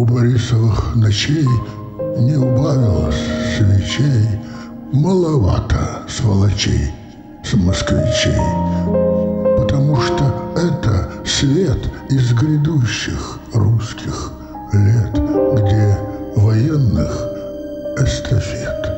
Борисовых ночей не убавилось свечей, маловато сволочей с москвичей, потому что это свет из грядущих русских лет, где военных эстафет